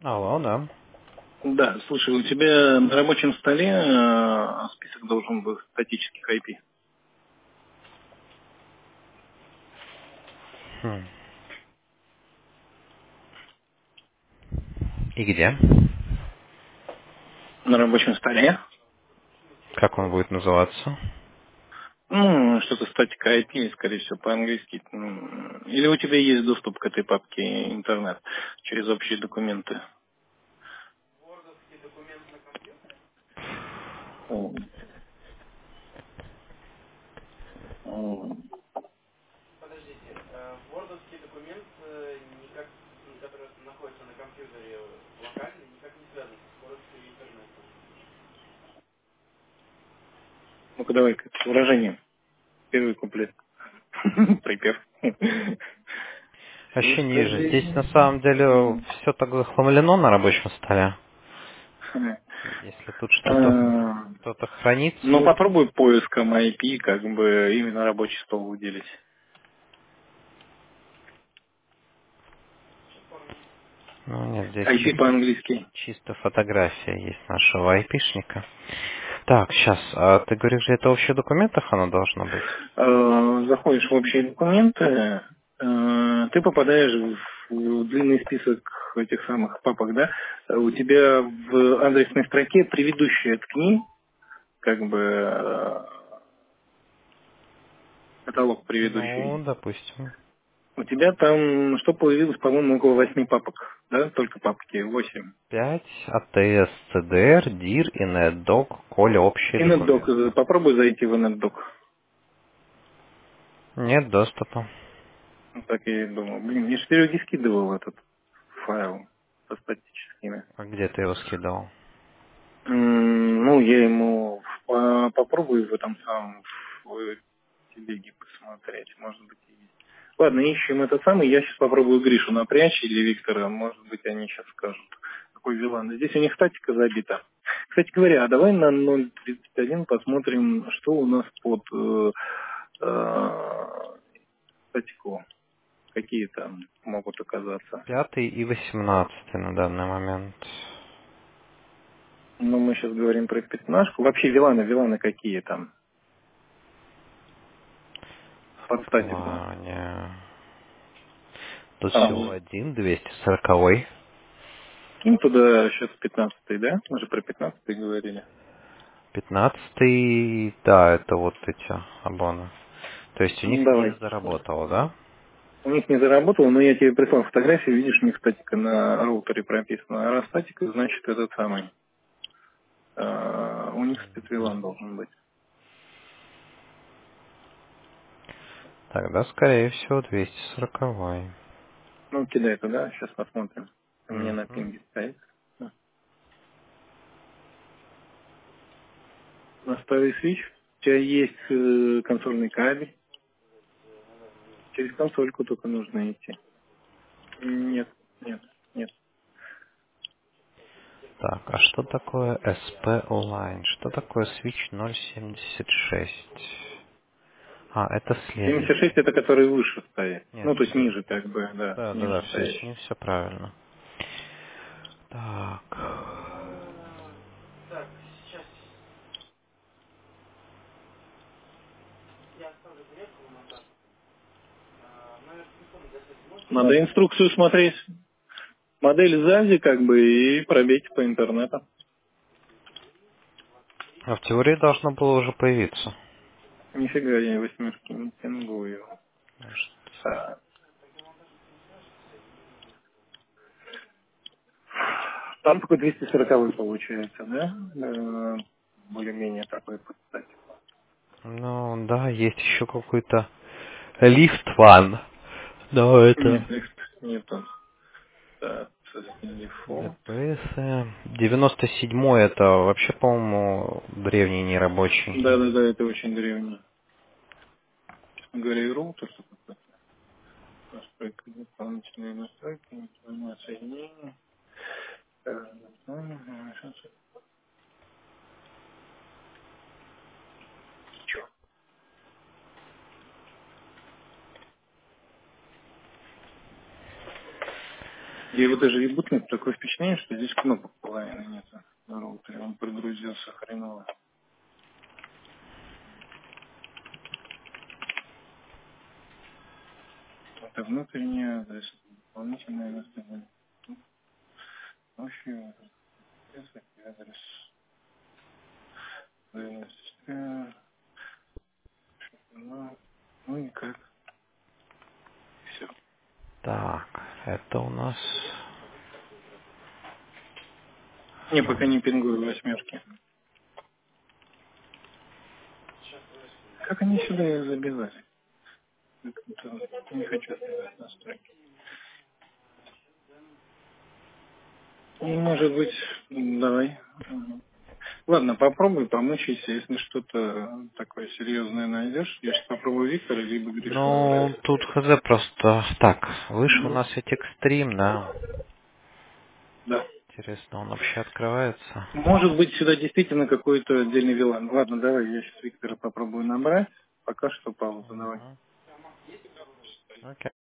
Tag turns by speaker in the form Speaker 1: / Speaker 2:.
Speaker 1: Алло, да.
Speaker 2: Да, слушай, у тебя на рабочем столе список должен быть статических IP.
Speaker 1: Хм. И где?
Speaker 2: На рабочем столе?
Speaker 1: Как он будет называться?
Speaker 2: Ну, что-то статика IP, скорее всего, по-английски. Или у тебя есть доступ к этой папке интернет через общие документы? М, м. Ну-ка давай-ка, выражение. Первый куплет. Припев.
Speaker 1: Вообще ниже. Здесь на
Speaker 2: Yesterday.
Speaker 1: самом деле все так захламлено на рабочем столе. Если тут что-то
Speaker 2: А,
Speaker 1: кто-то хранит
Speaker 2: Ну,
Speaker 1: свой...
Speaker 2: попробуй поиском IP, как бы, именно рабочий стол выделить.
Speaker 1: Ну нет, здесь
Speaker 2: IP по-английски.
Speaker 1: чисто фотография есть нашего айпишника. Так, сейчас, а ты говоришь, это в общих документах оно должно быть?
Speaker 2: Заходишь в общие документы, ты попадаешь в длинный список этих самых папок, да? У тебя в адресной строке предыдущие ткни, как бы каталог
Speaker 1: Ну,
Speaker 2: предыдущий.
Speaker 1: допустим.
Speaker 2: У тебя там, что появилось, по-моему, около 8 папок, да? Только папки, 8.
Speaker 1: 5, АТС, CDR, DIR и NetDoc, коли общие
Speaker 2: И NetDoc,
Speaker 1: документы.
Speaker 2: попробуй зайти в NetDoc.
Speaker 1: Нет доступа.
Speaker 2: Ну, так я и думал. Блин, я же Сереге скидывал этот файл со статическими.
Speaker 1: А где ты его скидывал?
Speaker 2: Ну, я ему попробую в этом самом в телеге посмотреть, может быть, и есть. Ладно, ищем этот самый. Я сейчас попробую Гришу напрячь или Виктора. Может быть, они сейчас скажут, какой Вилан. Здесь у них статика забита. Кстати говоря, а давай на 0.31 посмотрим, что у нас под статику. Какие там могут оказаться.
Speaker 1: 5 и 18 на данный момент.
Speaker 2: Ну, мы сейчас говорим про пятнашку. Вообще виланы какие там под
Speaker 1: В
Speaker 2: статику?
Speaker 1: плане... Тут
Speaker 2: А,
Speaker 1: всего один, 240.
Speaker 2: кинь туда сейчас 15-й, да? Мы же про 15-й говорили.
Speaker 1: 15, да, это вот эти абоны. То есть у
Speaker 2: Ну,
Speaker 1: них не
Speaker 2: давай.
Speaker 1: заработало, да?
Speaker 2: У них не заработало, но я тебе прислал фотографию, видишь, у них статика на роутере прописана. А раз статика, значит, этот самый. У них спецвилан должен быть.
Speaker 1: Тогда, скорее всего, 240.
Speaker 2: Ну, кидай туда, сейчас посмотрим. У меня на
Speaker 1: Мгм.
Speaker 2: пинге стоит. Настрой свич. У тебя есть консольный кабель. Через консольку только нужно идти. Нет, нет, нет.
Speaker 1: Так, а что такое SP Line? Что такое Switch 076? А, это
Speaker 2: 76
Speaker 1: следующий.
Speaker 2: это который выше стоит.
Speaker 1: Нет,
Speaker 2: Ну, то есть
Speaker 1: все.
Speaker 2: ниже, как бы, да,
Speaker 1: Да, да, да,
Speaker 2: ниже
Speaker 1: все с
Speaker 2: стоящий.
Speaker 1: ним все правильно. Так.
Speaker 2: Надо инструкцию смотреть. Модель сзади, как бы, и пробейте по интернету.
Speaker 1: А в теории должно было уже появиться.
Speaker 2: Нифига я восьмерки не тингую.
Speaker 1: Может,
Speaker 2: А, Там только 240 получается, да? Более-менее такой подстать.
Speaker 1: ну, да, есть еще какой-то лифт ван. Но это
Speaker 2: Нет, нету. Так, Дефолт.
Speaker 1: ДПС. 97-й это вообще, по-моему, древний нерабочий.
Speaker 2: Да, это очень древний. Честно говоря, и роутер что такое. Настройка, дополнительные настройки, информация, соединение. Чё? я его даже ребутнул, такое впечатление, что здесь кнопок половины нет на роутере. Он прогрузился хреново. Это внутренний адрес, дополнительный адрес. Общий адрес. Ну никак. Все.
Speaker 1: Так, это у нас...
Speaker 2: Не, пока не пингую восьмерки. Как они сюда забивали? Не хочу забивать настройки. Ну, может быть, давай. Ладно, попробуй, помучайся. Если что-то такое серьезное найдешь, я сейчас попробую Виктора, либо Гришу
Speaker 1: Ну,
Speaker 2: набрать.
Speaker 1: тут хз просто... Так, выше у
Speaker 2: Мгм.
Speaker 1: нас ведь экстрим, да?
Speaker 2: Да.
Speaker 1: Интересно, он вообще открывается?
Speaker 2: Может быть, сюда действительно какой-то отдельный вилан. Ладно, давай, я сейчас Виктора попробую набрать. Пока что пауза, давай.
Speaker 1: Угу. Окей.